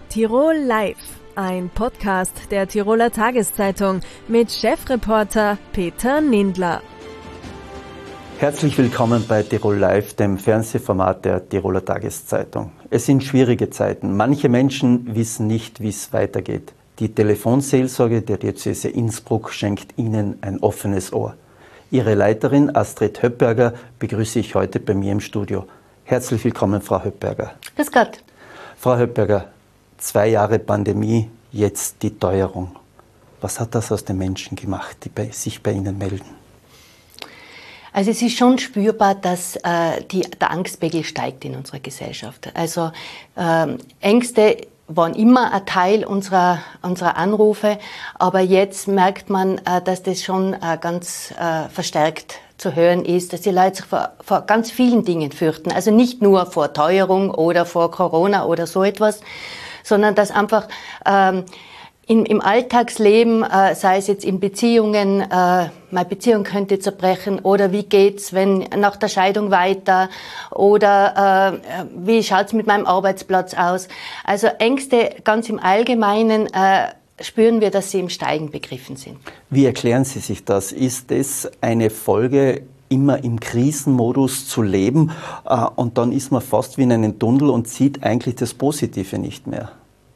Tirol Live, ein Podcast der Tiroler Tageszeitung mit Chefreporter Peter Nindler. Herzlich willkommen bei Tirol Live, dem Fernsehformat der Tiroler Tageszeitung. Es sind schwierige Zeiten. Manche Menschen wissen nicht, wie es weitergeht. Die Telefonseelsorge der Diözese Innsbruck schenkt Ihnen ein offenes Ohr. Ihre Leiterin Astrid Höppberger begrüße ich heute bei mir im Studio. Herzlich willkommen, Frau Höppberger. Grüß Gott. Frau Höppberger, 2 Jahre Pandemie, jetzt die Teuerung. Was hat das aus den Menschen gemacht, die sich bei Ihnen melden? Also es ist schon spürbar, dass der Angstpegel steigt in unserer Gesellschaft. Also Ängste waren immer ein Teil unserer Anrufe, aber jetzt merkt man, dass das schon ganz verstärkt zu hören ist, dass die Leute sich vor ganz vielen Dingen fürchten. Also nicht nur vor Teuerung oder vor Corona oder so etwas, sondern dass einfach im Alltagsleben, sei es jetzt in Beziehungen, meine Beziehung könnte zerbrechen, oder wie geht's, wenn nach der Scheidung weiter, oder wie schaut's mit meinem Arbeitsplatz aus? Also Ängste ganz im Allgemeinen spüren wir, dass sie im Steigen begriffen sind. Wie erklären Sie sich das? Ist es eine Folge, immer im Krisenmodus zu leben, und dann ist man fast wie in einem Tunnel und sieht eigentlich das Positive nicht mehr?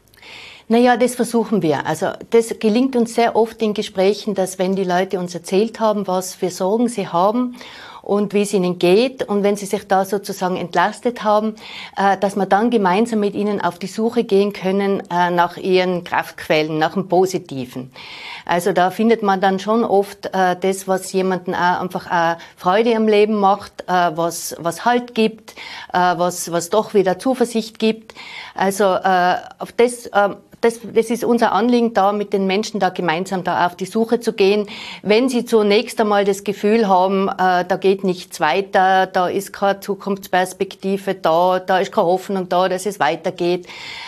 Naja, das versuchen wir. Also das gelingt uns sehr oft in Gesprächen, dass wenn die Leute uns erzählt haben, was für Sorgen sie haben und wie es ihnen geht, und wenn sie sich da sozusagen entlastet haben, dass wir dann gemeinsam mit ihnen auf die Suche gehen können nach ihren Kraftquellen, nach dem Positiven. Also da findet man dann schon oft das, was jemanden auch einfach Freude am Leben macht, was Halt gibt, was doch wieder Zuversicht gibt. Also auf das ist unser Anliegen, da mit den Menschen da gemeinsam da auf die Suche zu gehen. Wenn sie zunächst einmal das Gefühl haben, da geht nichts weiter, da ist keine Zukunftsperspektive da ist keine Hoffnung da, dass es weitergeht.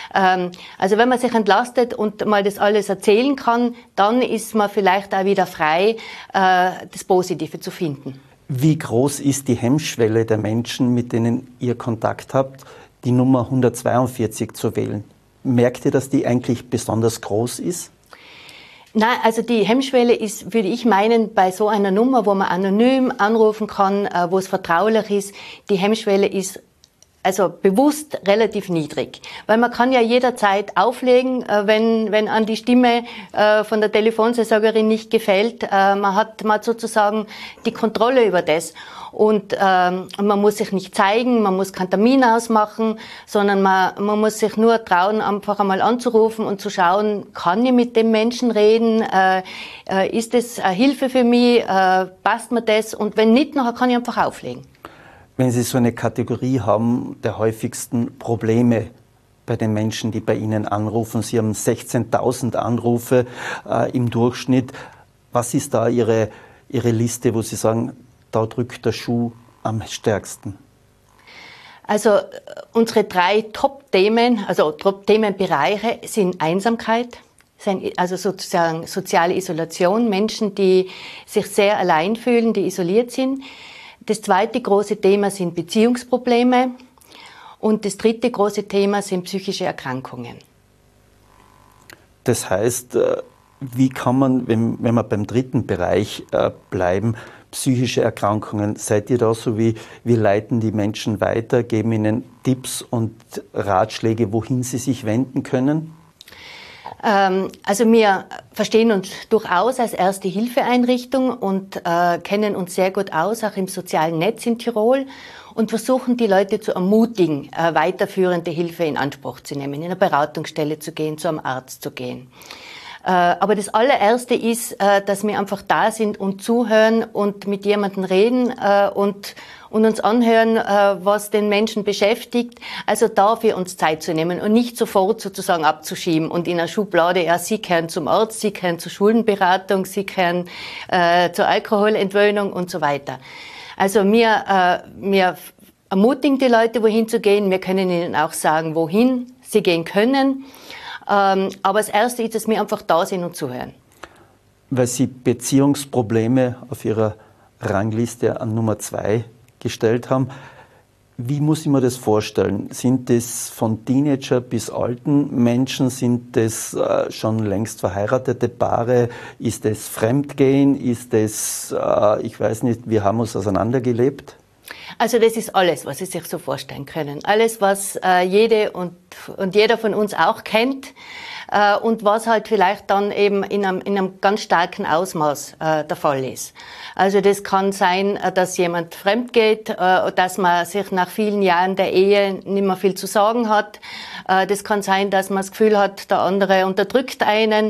Also wenn man sich entlastet und mal das alles erzählen kann, dann ist man vielleicht auch wieder frei, das Positive zu finden. Wie groß ist die Hemmschwelle der Menschen, mit denen ihr Kontakt habt, die Nummer 142 zu wählen? Merkt ihr, dass die eigentlich besonders groß ist? Nein, also die Hemmschwelle ist, würde ich meinen, bei so einer Nummer, wo man anonym anrufen kann, wo es vertraulich ist, die Hemmschwelle ist also bewusst relativ niedrig. Weil man kann ja jederzeit auflegen, wenn an die Stimme von der Telefonseelsorgerin nicht gefällt. Man hat sozusagen die Kontrolle über das. Und man muss sich nicht zeigen, man muss keinen Termin ausmachen, sondern man muss sich nur trauen, einfach einmal anzurufen und zu schauen, kann ich mit dem Menschen reden, ist das eine Hilfe für mich, passt mir das, und wenn nicht, nachher kann ich einfach auflegen. Wenn Sie so eine Kategorie haben der häufigsten Probleme bei den Menschen, die bei Ihnen anrufen, Sie haben 16.000 Anrufe im Durchschnitt, was ist da Ihre Liste, wo Sie sagen, da drückt der Schuh am stärksten? Also unsere 3 Top-Themen, also Top-Themenbereiche sind Einsamkeit, also sozusagen soziale Isolation, Menschen, die sich sehr allein fühlen, die isoliert sind. Das 2. große Thema sind Beziehungsprobleme, und das 3. große Thema sind psychische Erkrankungen. Das heißt, wie kann man, wenn wir beim 3. Bereich bleiben, psychische Erkrankungen, seid ihr da so wie wir leiten die Menschen weiter, geben ihnen Tipps und Ratschläge, wohin sie sich wenden können? Also wir verstehen uns durchaus als Erste-Hilfe-Einrichtung und kennen uns sehr gut aus, auch im sozialen Netz in Tirol, und versuchen die Leute zu ermutigen, weiterführende Hilfe in Anspruch zu nehmen, in eine Beratungsstelle zu gehen, zu einem Arzt zu gehen. Aber das allererste ist, dass wir einfach da sind und zuhören und mit jemandem reden und uns anhören, was den Menschen beschäftigt. Also dafür uns Zeit zu nehmen und nicht sofort sozusagen abzuschieben und in einer Schublade, ja, Sie gehören zum Arzt, Sie gehören zur Schuldenberatung, Sie gehören zur Alkoholentwöhnung und so weiter. Also wir ermutigen die Leute, wohin zu gehen. Wir können ihnen auch sagen, wohin sie gehen können. Aber das Erste ist, dass wir einfach da sind und zuhören. Weil Sie Beziehungsprobleme auf Ihrer Rangliste an Nummer 2 gestellt haben, Wie muss ich mir das vorstellen? Sind das von Teenager bis alten Menschen? Sind das schon längst verheiratete Paare? Ist das Fremdgehen? Ist das, ich weiß nicht, wir haben uns auseinandergelebt? Also das ist alles, was Sie sich so vorstellen können. Alles, was jede und jeder von uns auch kennt. Und was halt vielleicht dann eben in einem ganz starken Ausmaß der Fall ist. Also das kann sein, dass jemand fremd geht, dass man sich nach vielen Jahren der Ehe nicht mehr viel zu sagen hat. Das kann sein, dass man das Gefühl hat, der andere unterdrückt einen.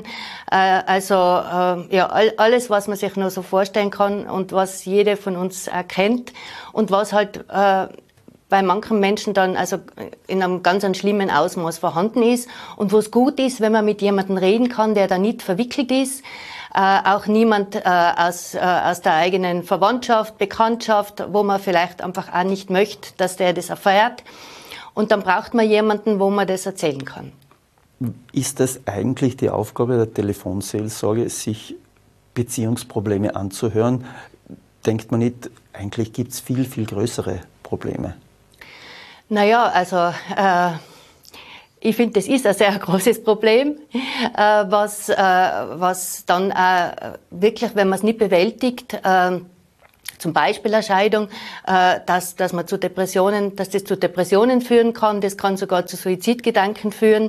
Alles, was man sich nur so vorstellen kann und was jede von uns kennt und was halt bei manchen Menschen dann also in einem ganz schlimmen Ausmaß vorhanden ist und wo es gut ist, wenn man mit jemandem reden kann, der da nicht verwickelt ist, auch niemand aus der eigenen Verwandtschaft, Bekanntschaft, wo man vielleicht einfach auch nicht möchte, dass der das erfährt. Und dann braucht man jemanden, wo man das erzählen kann. Ist das eigentlich die Aufgabe der Telefonseelsorge, sich Beziehungsprobleme anzuhören? Denkt man nicht, eigentlich gibt es viel, viel größere Probleme? Naja, also ich finde, das ist ein sehr großes Problem, was dann wirklich, wenn man es nicht bewältigt, zum Beispiel eine Scheidung, dass das zu Depressionen führen kann, das kann sogar zu Suizidgedanken führen.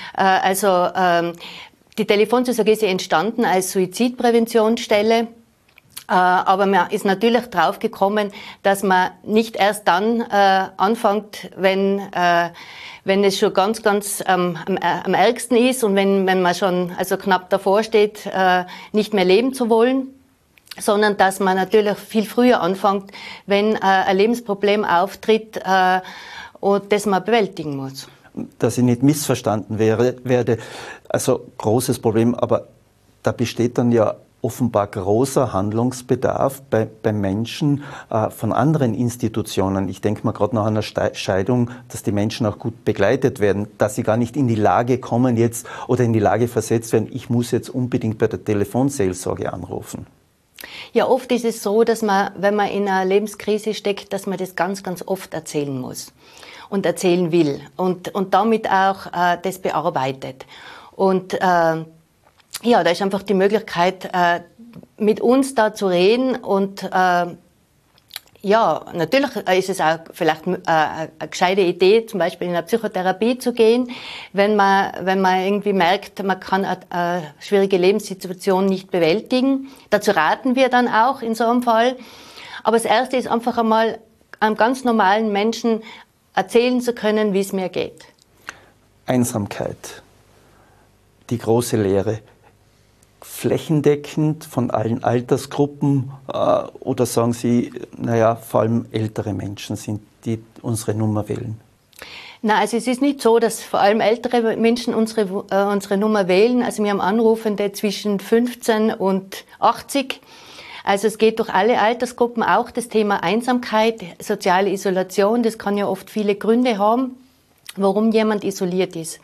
Die Telefonseelsorge ist ja entstanden als Suizidpräventionsstelle. Aber man ist natürlich drauf gekommen, dass man nicht erst dann anfängt, wenn es schon ganz am ärgsten ist und wenn man schon also knapp davor steht, nicht mehr leben zu wollen, sondern dass man natürlich viel früher anfängt, wenn ein Lebensproblem auftritt und das man bewältigen muss. Dass ich nicht missverstanden werde, also großes Problem, aber da besteht dann ja offenbar großer Handlungsbedarf bei Menschen von anderen Institutionen. Ich denke mal gerade nach einer Scheidung, dass die Menschen auch gut begleitet werden, dass sie gar nicht in die Lage kommen jetzt oder in die Lage versetzt werden, ich muss jetzt unbedingt bei der Telefonseelsorge anrufen. Ja, oft ist es so, dass man, wenn man in einer Lebenskrise steckt, dass man das ganz oft erzählen muss und erzählen will und damit auch das bearbeitet. Und ja, da ist einfach die Möglichkeit, mit uns da zu reden und ja, natürlich ist es auch vielleicht eine gescheite Idee, zum Beispiel in eine Psychotherapie zu gehen, wenn man irgendwie merkt, man kann eine schwierige Lebenssituation nicht bewältigen. Dazu raten wir dann auch in so einem Fall. Aber das Erste ist einfach einmal einem ganz normalen Menschen erzählen zu können, wie es mir geht. Einsamkeit, die große Lehre. Flächendeckend von allen Altersgruppen oder sagen Sie, naja, vor allem ältere Menschen sind, die unsere Nummer wählen? Nein, also es ist nicht so, dass vor allem ältere Menschen unsere Nummer wählen. Also wir haben Anrufende zwischen 15 und 80. Also es geht durch alle Altersgruppen, auch das Thema Einsamkeit, soziale Isolation. Das kann ja oft viele Gründe haben, warum jemand isoliert ist.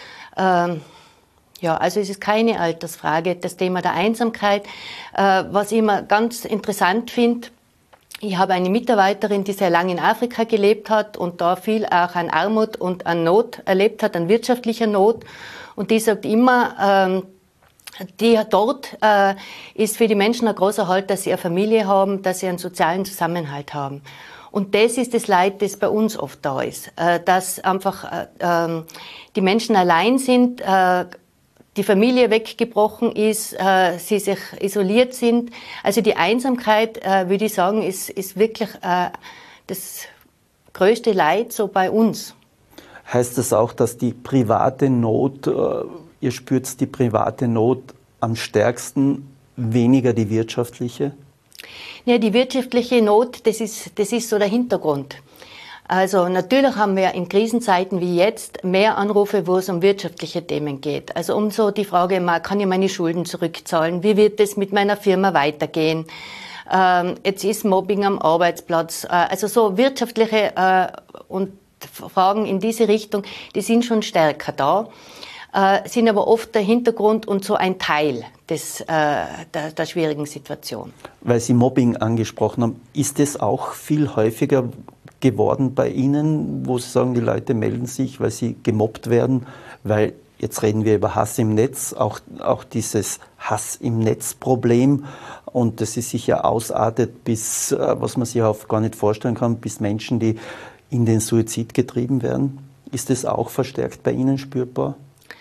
Ja, also es ist keine Altersfrage, das Thema der Einsamkeit. Was ich immer ganz interessant finde, ich habe eine Mitarbeiterin, die sehr lange in Afrika gelebt hat und da viel auch an Armut und an Not erlebt hat, an wirtschaftlicher Not. Und die sagt immer, dort ist für die Menschen ein großer Halt, dass sie eine Familie haben, dass sie einen sozialen Zusammenhalt haben. Und das ist das Leid, das bei uns oft da ist, dass einfach die Menschen allein sind, die Familie weggebrochen ist, sie sich isoliert sind. Also die Einsamkeit, würde ich sagen, ist wirklich das größte Leid so bei uns. Heißt das auch, dass die private Not, ihr spürt die private Not am stärksten, weniger die wirtschaftliche? Ja, die wirtschaftliche Not, das ist so der Hintergrund. Also natürlich haben wir in Krisenzeiten wie jetzt mehr Anrufe, wo es um wirtschaftliche Themen geht. Also um so die Frage, kann ich meine Schulden zurückzahlen? Wie wird es mit meiner Firma weitergehen? Jetzt ist Mobbing am Arbeitsplatz. Also so wirtschaftliche und Fragen in diese Richtung, die sind schon stärker da, sind aber oft der Hintergrund und so ein Teil der schwierigen Situation. Weil Sie Mobbing angesprochen haben, ist es auch viel häufiger, geworden bei Ihnen, wo Sie sagen, die Leute melden sich, weil sie gemobbt werden, weil jetzt reden wir über Hass im Netz, auch dieses Hass im Netz-Problem, und das ist sicher ausartet bis, was man sich auch gar nicht vorstellen kann, bis Menschen, die in den Suizid getrieben werden. Ist das auch verstärkt bei Ihnen spürbar?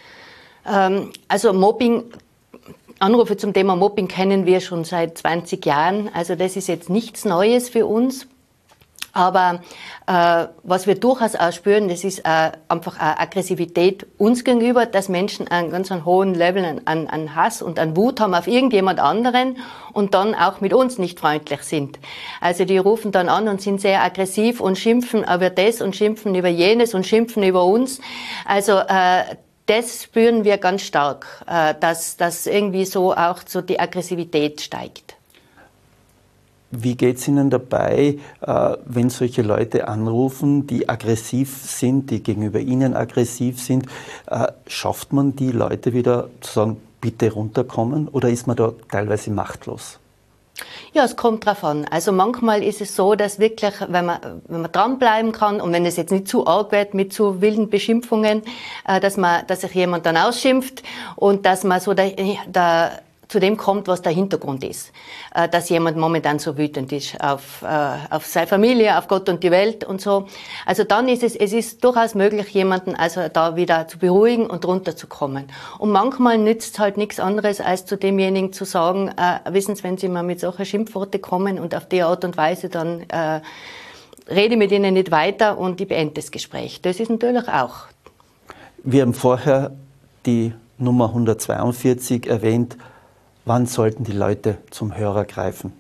Also Mobbing, Anrufe zum Thema Mobbing kennen wir schon seit 20 Jahren. Also das ist jetzt nichts Neues für uns. Aber was wir durchaus auch spüren, das ist einfach eine Aggressivität uns gegenüber, dass Menschen einen ganz hohen Level an Hass und an Wut haben auf irgendjemand anderen und dann auch mit uns nicht freundlich sind. Also die rufen dann an und sind sehr aggressiv und schimpfen über das und schimpfen über jenes und schimpfen über uns. Also das spüren wir ganz stark, dass irgendwie so auch so die Aggressivität steigt. Wie geht es Ihnen dabei, wenn solche Leute anrufen, die aggressiv sind, die gegenüber Ihnen aggressiv sind? Schafft man die Leute wieder zu sagen, bitte runterkommen, oder ist man da teilweise machtlos? Ja, es kommt drauf an. Also manchmal ist es so, dass wirklich, wenn man dranbleiben kann und wenn es jetzt nicht zu arg wird mit zu wilden Beschimpfungen, dass sich jemand dann ausschimpft und dass man so zu dem kommt, was der Hintergrund ist. Dass jemand momentan so wütend ist auf seine Familie, auf Gott und die Welt und so. Also dann ist es ist durchaus möglich, jemanden also da wieder zu beruhigen und runterzukommen. Und manchmal nützt halt nichts anderes, als zu demjenigen zu sagen, wissen Sie, wenn Sie mal mit solchen Schimpfworten kommen und auf die Art und Weise, dann rede mit Ihnen nicht weiter und ich beende das Gespräch. Das ist natürlich auch. Wir haben vorher die Nummer 142 erwähnt. Wann sollten die Leute zum Hörer greifen?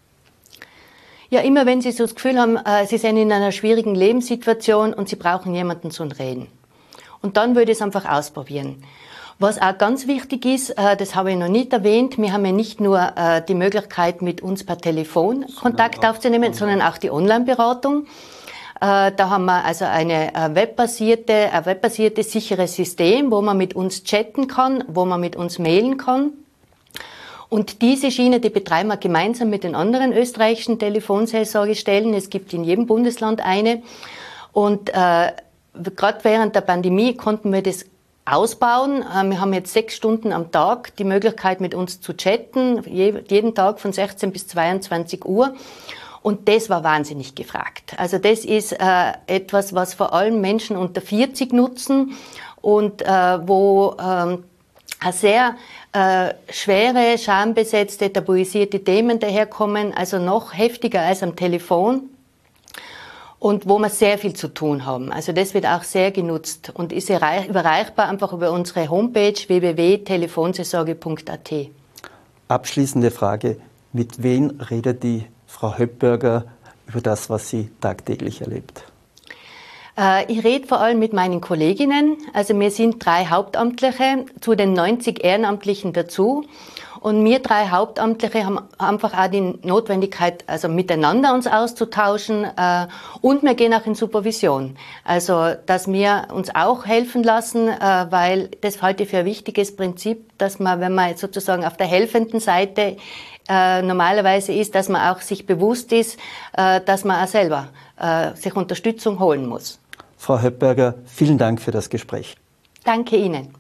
Ja, immer wenn Sie so das Gefühl haben, Sie sind in einer schwierigen Lebenssituation und Sie brauchen jemanden zum Reden. Und dann würde ich es einfach ausprobieren. Was auch ganz wichtig ist, das habe ich noch nicht erwähnt, wir haben ja nicht nur die Möglichkeit, mit uns per Telefon Kontakt aufzunehmen, sondern auch die Online-Beratung. Da haben wir also ein webbasiertes, sicheres System, wo man mit uns chatten kann, wo man mit uns mailen kann. Und diese Schiene, die betreiben wir gemeinsam mit den anderen österreichischen Telefonseelsorgestellen. Es gibt in jedem Bundesland eine. Und gerade während der Pandemie konnten wir das ausbauen. Wir haben jetzt 6 Stunden am Tag die Möglichkeit, mit uns zu chatten, jeden Tag von 16 bis 22 Uhr. Und das war wahnsinnig gefragt. Also das ist etwas, was vor allem Menschen unter 40 nutzen und wo sehr schwere, schambesetzte, tabuisierte Themen daherkommen, also noch heftiger als am Telefon und wo wir sehr viel zu tun haben. Also das wird auch sehr genutzt und ist überreichbar einfach über unsere Homepage www.telefonseelsorge.at. Abschließende Frage, mit wem redet die Frau Höppberger über das, was sie tagtäglich erlebt? Ich rede vor allem mit meinen Kolleginnen. Also wir sind 3 Hauptamtliche zu den 90 Ehrenamtlichen dazu. Und wir 3 Hauptamtliche haben einfach auch die Notwendigkeit, also miteinander uns auszutauschen. Und wir gehen auch in Supervision. Also, dass wir uns auch helfen lassen, weil das halte ich für ein wichtiges Prinzip, dass man, wenn man sozusagen auf der helfenden Seite normalerweise ist, dass man auch sich bewusst ist, dass man auch selber sich Unterstützung holen muss. Frau Höppberger, vielen Dank für das Gespräch. Danke Ihnen.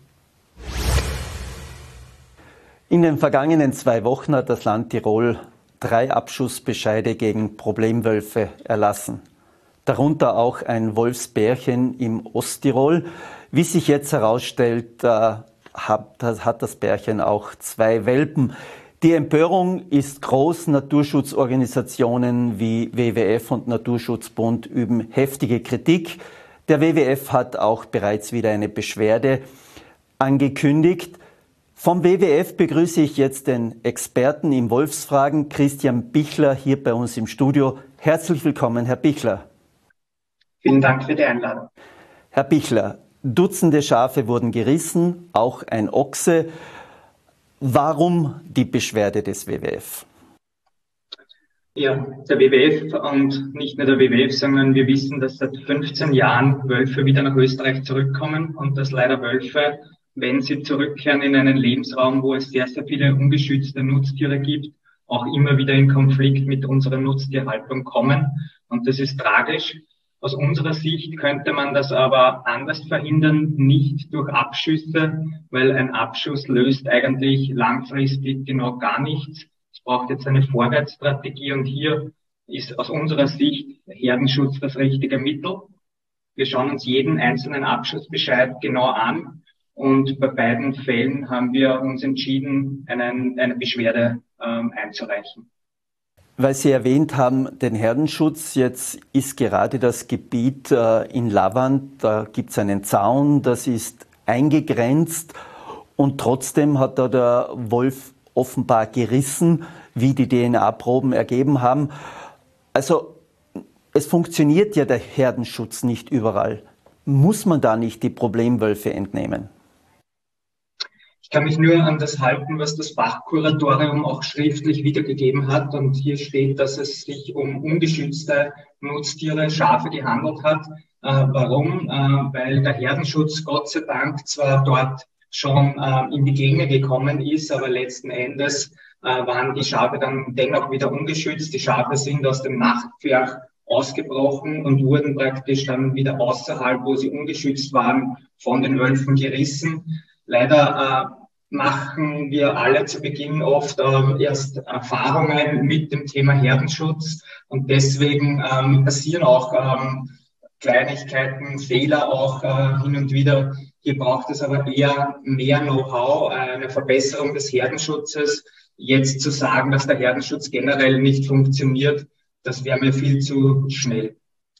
In den vergangenen 2 Wochen hat das Land Tirol 3 Abschussbescheide gegen Problemwölfe erlassen. Darunter auch ein Wolfsbärchen im Osttirol. Wie sich jetzt herausstellt, hat das Bärchen auch 2 Welpen. Die Empörung ist groß. Naturschutzorganisationen wie WWF und Naturschutzbund üben heftige Kritik. Der WWF hat auch bereits wieder eine Beschwerde angekündigt. Vom WWF begrüße ich jetzt den Experten in Wolfsfragen, Christian Bichler, hier bei uns im Studio. Herzlich willkommen, Herr Bichler. Vielen Dank für die Einladung. Herr Bichler, Dutzende Schafe wurden gerissen, auch ein Ochse. Warum die Beschwerde des WWF? Ja, der WWF und nicht nur der WWF, sondern wir wissen, dass seit 15 Jahren Wölfe wieder nach Österreich zurückkommen und dass leider Wölfe, wenn sie zurückkehren in einen Lebensraum, wo es sehr, sehr viele ungeschützte Nutztiere gibt, auch immer wieder in Konflikt mit unserer Nutztierhaltung kommen. Und das ist tragisch. Aus unserer Sicht könnte man das aber anders verhindern, nicht durch Abschüsse, weil ein Abschuss löst eigentlich langfristig genau gar nichts. Es braucht jetzt eine Vorwärtsstrategie und hier ist aus unserer Sicht Herdenschutz das richtige Mittel. Wir schauen uns jeden einzelnen Abschussbescheid genau an und bei beiden Fällen haben wir uns entschieden, eine Beschwerde einzureichen. Weil Sie erwähnt haben, den Herdenschutz, jetzt ist gerade das Gebiet in Lavand, da gibt es einen Zaun, das ist eingegrenzt und trotzdem hat da der Wolf offenbar gerissen, wie die DNA-Proben ergeben haben. Also es funktioniert ja der Herdenschutz nicht überall. Muss man da nicht die Problemwölfe entnehmen? Ich kann mich nur an das halten, was das Fachkuratorium auch schriftlich wiedergegeben hat. Und hier steht, dass es sich um ungeschützte Nutztiere, Schafe gehandelt hat. Warum? Weil der Herdenschutz Gott sei Dank zwar dort schon in die Gänge gekommen ist, aber letzten Endes waren die Schafe dann dennoch wieder ungeschützt. Die Schafe sind aus dem Nachtpferch ausgebrochen und wurden praktisch dann wieder außerhalb, wo sie ungeschützt waren, von den Wölfen gerissen. Leider machen wir alle zu Beginn oft erst Erfahrungen mit dem Thema Herdenschutz und deswegen passieren auch Kleinigkeiten, Fehler auch hin und wieder. Hier braucht es aber eher mehr Know-how, eine Verbesserung des Herdenschutzes. Jetzt zu sagen, dass der Herdenschutz generell nicht funktioniert, das wäre mir viel zu schnell.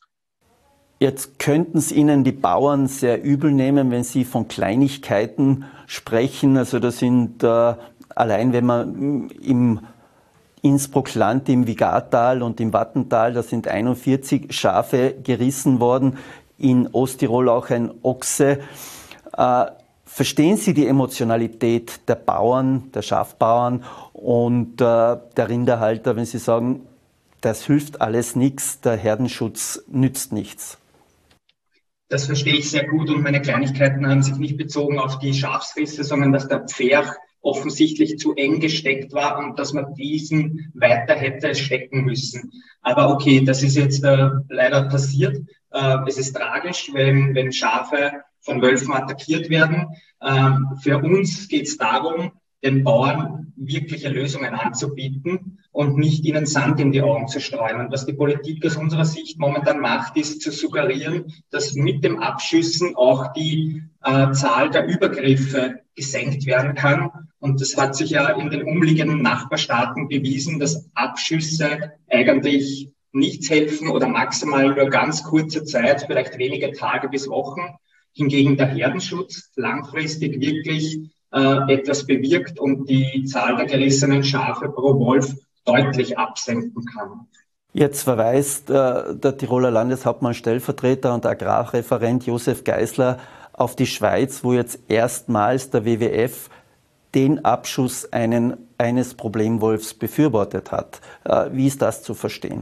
Jetzt könnten es Ihnen die Bauern sehr übel nehmen, wenn Sie von Kleinigkeiten sprechen. Also das sind allein, wenn man im Innsbruck-Land, im Vigartal und im Wattental, da sind 41 Schafe gerissen worden, in Osttirol auch ein Ochse. Verstehen Sie die Emotionalität der Bauern, der Schafbauern und der Rinderhalter, wenn Sie sagen, das hilft alles nichts, der Herdenschutz nützt nichts? Das verstehe ich sehr gut und meine Kleinigkeiten haben sich nicht bezogen auf die Schafsrisse, sondern dass der Pferch offensichtlich zu eng gesteckt war und dass man diesen weiter hätte stecken müssen. Aber okay, das ist jetzt leider passiert. Es ist tragisch, wenn Schafe von Wölfen attackiert werden. Für uns geht es darum, den Bauern wirkliche Lösungen anzubieten und nicht ihnen Sand in die Augen zu streuen. Und was die Politik aus unserer Sicht momentan macht, ist zu suggerieren, dass mit dem Abschüssen auch die Zahl der Übergriffe gesenkt werden kann. Und das hat sich ja in den umliegenden Nachbarstaaten bewiesen, dass Abschüsse eigentlich nichts helfen oder maximal nur ganz kurze Zeit, vielleicht wenige Tage bis Wochen. Hingegen der Herdenschutz langfristig wirklich etwas bewirkt und die Zahl der gerissenen Schafe pro Wolf deutlich absenken kann. Jetzt verweist der Tiroler Landeshauptmann, Stellvertreter und Agrarreferent Josef Geisler auf die Schweiz, wo jetzt erstmals der WWF den Abschuss eines Problemwolfs befürwortet hat. Wie ist das zu verstehen?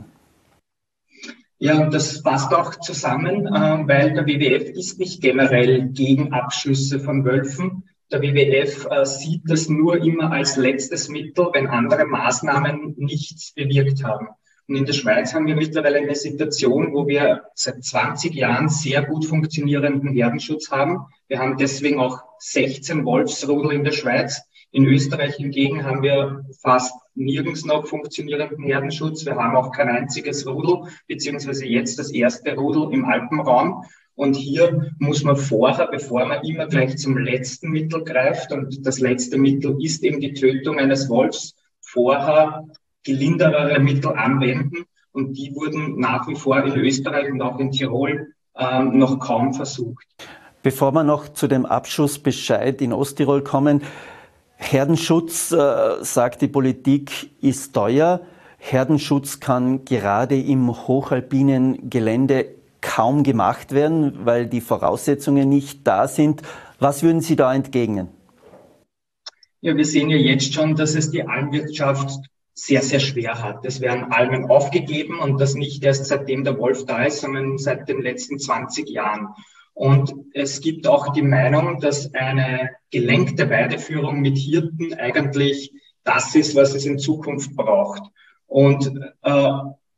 Ja, das passt auch zusammen, weil der WWF ist nicht generell gegen Abschüsse von Wölfen. Der WWF sieht das nur immer als letztes Mittel, wenn andere Maßnahmen nichts bewirkt haben. Und in der Schweiz haben wir mittlerweile eine Situation, wo wir seit 20 Jahren sehr gut funktionierenden Herdenschutz haben. Wir haben deswegen auch 16 Wolfsrudel in der Schweiz. In Österreich hingegen haben wir fast nirgends noch funktionierenden Herdenschutz. Wir haben auch kein einziges Rudel, beziehungsweise jetzt das erste Rudel im Alpenraum. Und hier muss man vorher, bevor man immer gleich zum letzten Mittel greift, und das letzte Mittel ist eben die Tötung eines Wolfs, vorher gelinderere Mittel anwenden. Und die wurden nach wie vor in Österreich und auch in Tirol noch kaum versucht. Bevor wir noch zu dem Abschussbescheid in Osttirol kommen, Herdenschutz, sagt die Politik, ist teuer. Herdenschutz kann gerade im hochalpinen Gelände kaum gemacht werden, weil die Voraussetzungen nicht da sind. Was würden Sie da entgegnen? Ja, wir sehen ja jetzt schon, dass es die Almwirtschaft sehr, sehr schwer hat. Es werden Almen aufgegeben und das nicht erst seitdem der Wolf da ist, sondern seit den letzten 20 Jahren. Und es gibt auch die Meinung, dass eine gelenkte Weideführung mit Hirten eigentlich das ist, was es in Zukunft braucht. Und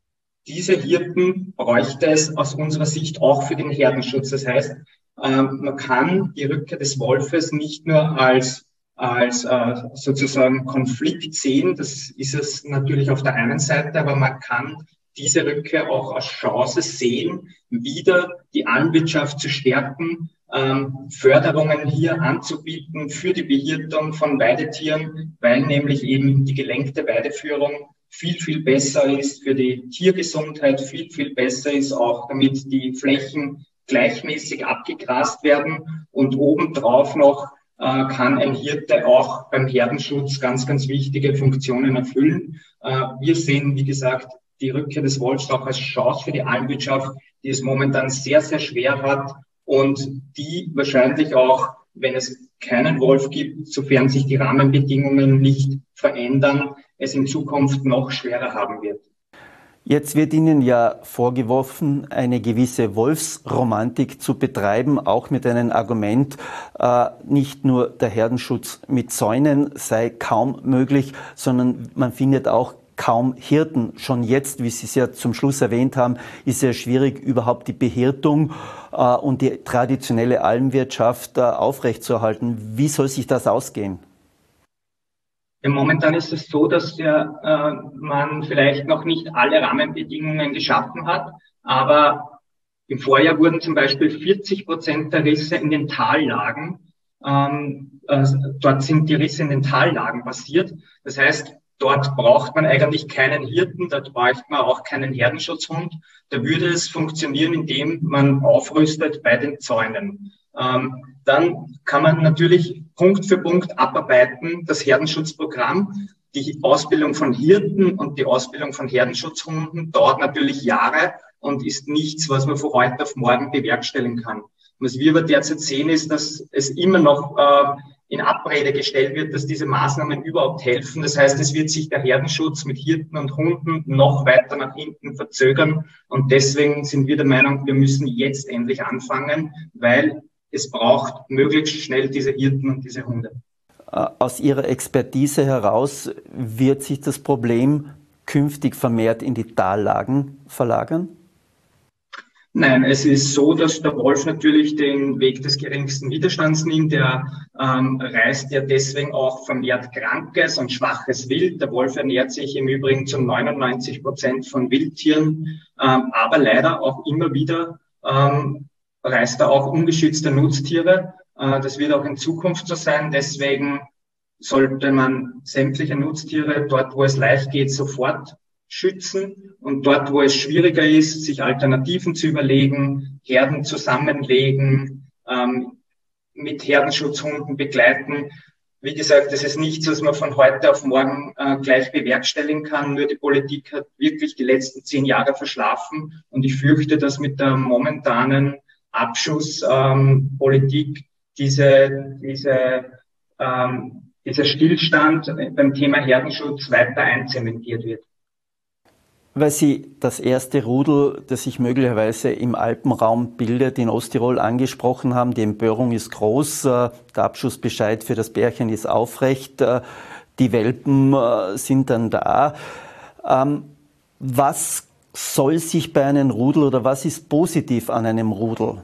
diese Hirten bräuchte es aus unserer Sicht auch für den Herdenschutz. Das heißt, man kann die Rückkehr des Wolfes nicht nur als sozusagen Konflikt sehen. Das ist es natürlich auf der einen Seite, aber man kann diese Rückkehr auch als Chance sehen, wieder die Almwirtschaft zu stärken, Förderungen hier anzubieten für die Behirtung von Weidetieren, weil nämlich eben die gelenkte Weideführung viel, viel besser ist für die Tiergesundheit, viel, viel besser ist auch, damit die Flächen gleichmäßig abgegrast werden und obendrauf noch kann ein Hirte auch beim Herdenschutz ganz, ganz wichtige Funktionen erfüllen. Wir sehen, wie gesagt, die Rückkehr des Wolfs auch als Chance für die Almwirtschaft, die es momentan sehr, sehr schwer hat und die wahrscheinlich auch, wenn es keinen Wolf gibt, sofern sich die Rahmenbedingungen nicht verändern, es in Zukunft noch schwerer haben wird. Jetzt wird Ihnen ja vorgeworfen, eine gewisse Wolfsromantik zu betreiben, auch mit einem Argument, nicht nur der Herdenschutz mit Zäunen sei kaum möglich, sondern man findet auch kaum Hirten. Schon jetzt, wie Sie es ja zum Schluss erwähnt haben, ist es ja schwierig, überhaupt die Behirtung und die traditionelle Almwirtschaft aufrechtzuerhalten. Wie soll sich das ausgehen? Ja, momentan ist es so, dass man vielleicht noch nicht alle Rahmenbedingungen geschaffen hat, aber im Vorjahr wurden zum Beispiel 40% der Risse in den Tallagen, dort sind die Risse in den Tallagen passiert. Das heißt, dort braucht man eigentlich keinen Hirten, dort braucht man auch keinen Herdenschutzhund. Da würde es funktionieren, indem man aufrüstet bei den Zäunen. Dann kann man natürlich Punkt für Punkt abarbeiten, das Herdenschutzprogramm. Die Ausbildung von Hirten und die Ausbildung von Herdenschutzhunden dauert natürlich Jahre und ist nichts, was man von heute auf morgen bewerkstelligen kann. Was wir aber derzeit sehen, ist, dass es immer noch in Abrede gestellt wird, dass diese Maßnahmen überhaupt helfen. Das heißt, es wird sich der Herdenschutz mit Hirten und Hunden noch weiter nach hinten verzögern. Und deswegen sind wir der Meinung, wir müssen jetzt endlich anfangen, weil es braucht möglichst schnell diese Hirten und diese Hunde. Aus Ihrer Expertise heraus wird sich das Problem künftig vermehrt in die Tallagen verlagern? Nein, es ist so, dass der Wolf natürlich den Weg des geringsten Widerstands nimmt. Er reißt ja deswegen auch vermehrt krankes und schwaches Wild. Der Wolf ernährt sich im Übrigen zu 99% von Wildtieren, aber leider auch immer wieder reißt er auch ungeschützte Nutztiere. Das wird auch in Zukunft so sein. Deswegen sollte man sämtliche Nutztiere dort, wo es leicht geht, sofort schützen und dort, wo es schwieriger ist, sich Alternativen zu überlegen, Herden zusammenlegen, mit Herdenschutzhunden begleiten. Wie gesagt, das ist nichts, was man von heute auf morgen gleich bewerkstelligen kann. Nur die Politik hat wirklich die letzten 10 Jahre verschlafen und ich fürchte, dass mit der momentanen Abschusspolitik dieser Stillstand beim Thema Herdenschutz weiter einzementiert wird. Weil Sie das erste Rudel, das sich möglicherweise im Alpenraum bildet, in Osttirol angesprochen haben. Die Empörung ist groß, der Abschussbescheid für das Pärchen ist aufrecht, die Welpen sind dann da. Was soll sich bei einem Rudel oder was ist positiv an einem Rudel?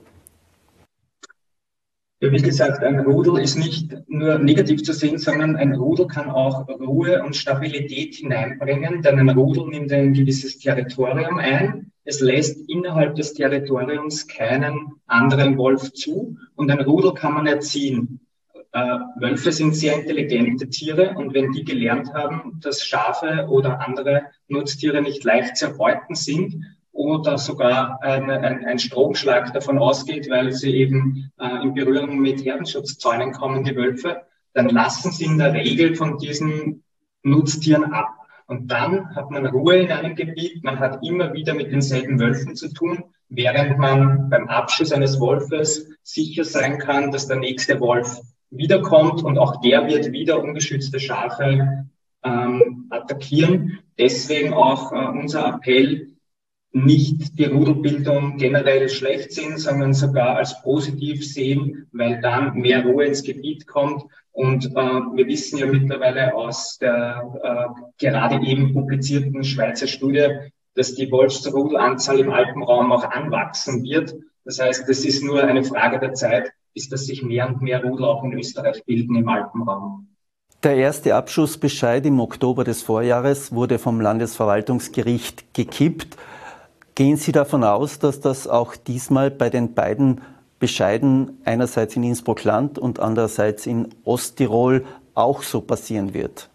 Ja, wie gesagt, ein Rudel ist nicht nur negativ zu sehen, sondern ein Rudel kann auch Ruhe und Stabilität hineinbringen, denn ein Rudel nimmt ein gewisses Territorium ein. Es lässt innerhalb des Territoriums keinen anderen Wolf zu und ein Rudel kann man erziehen. Wölfe sind sehr intelligente Tiere und wenn die gelernt haben, dass Schafe oder andere Nutztiere nicht leicht zu erbeuten sind, oder sogar ein Stromschlag davon ausgeht, weil sie eben in Berührung mit Herdenschutzzäunen kommen, die Wölfe, dann lassen sie in der Regel von diesen Nutztieren ab. Und dann hat man Ruhe in einem Gebiet, man hat immer wieder mit denselben Wölfen zu tun, während man beim Abschuss eines Wolfes sicher sein kann, dass der nächste Wolf wiederkommt und auch der wird wieder ungeschützte Schafe attackieren. Deswegen auch unser Appell, nicht die Rudelbildung generell schlecht sehen, sondern sogar als positiv sehen, weil dann mehr Ruhe ins Gebiet kommt. Und wir wissen ja mittlerweile aus der gerade eben publizierten Schweizer Studie, dass die Wolfsrudelanzahl im Alpenraum auch anwachsen wird. Das heißt, es ist nur eine Frage der Zeit, bis dass sich mehr und mehr Rudel auch in Österreich bilden im Alpenraum. Der erste Abschussbescheid im Oktober des Vorjahres wurde vom Landesverwaltungsgericht gekippt. Gehen Sie davon aus, dass das auch diesmal bei den beiden Bescheiden, einerseits in Innsbruck-Land und andererseits in Osttirol, auch so passieren wird?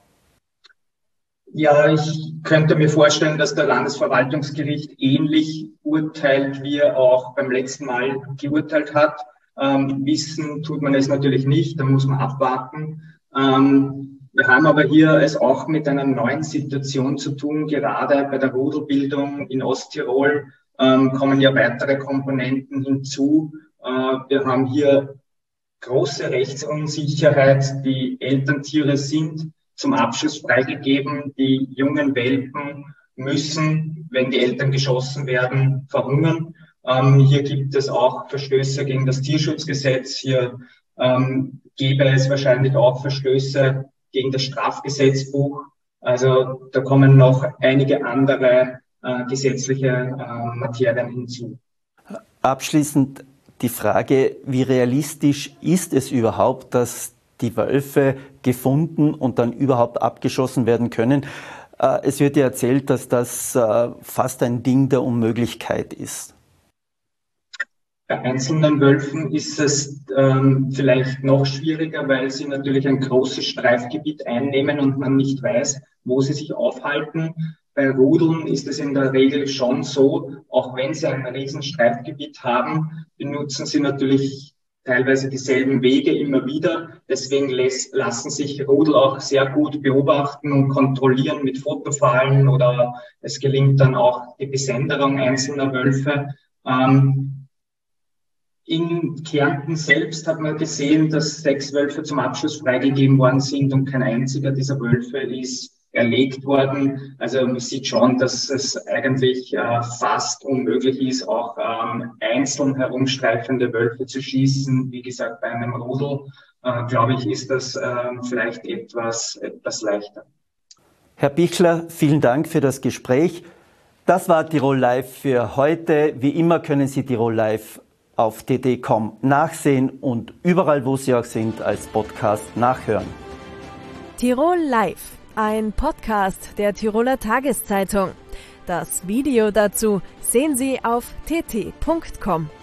Ja, ich könnte mir vorstellen, dass der Landesverwaltungsgericht ähnlich urteilt, wie er auch beim letzten Mal geurteilt hat. Wissen tut man es natürlich nicht, da muss man abwarten. Wir haben aber hier es auch mit einer neuen Situation zu tun. Gerade bei der Rudelbildung in Osttirol kommen ja weitere Komponenten hinzu. Wir haben hier große Rechtsunsicherheit. Die Elterntiere sind zum Abschuss freigegeben. Die jungen Welpen müssen, wenn die Eltern geschossen werden, verhungern. Hier gibt es auch Verstöße gegen das Tierschutzgesetz. Hier gäbe es wahrscheinlich auch Verstöße gegen das Strafgesetzbuch. Also da kommen noch einige andere gesetzliche Materien hinzu. Abschließend die Frage, wie realistisch ist es überhaupt, dass die Wölfe gefunden und dann überhaupt abgeschossen werden können? Es wird ja erzählt, dass das fast ein Ding der Unmöglichkeit ist. Bei einzelnen Wölfen ist es vielleicht noch schwieriger, weil sie natürlich ein großes Streifgebiet einnehmen und man nicht weiß, wo sie sich aufhalten. Bei Rudeln ist es in der Regel schon so, auch wenn sie ein riesen Streifgebiet haben, benutzen sie natürlich teilweise dieselben Wege immer wieder. Deswegen lassen sich Rudel auch sehr gut beobachten und kontrollieren mit Fotofallen oder es gelingt dann auch die Besenderung einzelner Wölfe. In Kärnten selbst hat man gesehen, dass 6 Wölfe zum Abschuss freigegeben worden sind und kein einziger dieser Wölfe ist erlegt worden. Also man sieht schon, dass es eigentlich fast unmöglich ist, auch einzeln herumstreifende Wölfe zu schießen. Wie gesagt, bei einem Rudel, glaube ich, ist das vielleicht etwas leichter. Herr Bichler, vielen Dank für das Gespräch. Das war Tirol Live für heute. Wie immer können Sie Tirol Live auf tt.com nachsehen und überall, wo Sie auch sind, als Podcast nachhören. Tirol Live, ein Podcast der Tiroler Tageszeitung. Das Video dazu sehen Sie auf tt.com.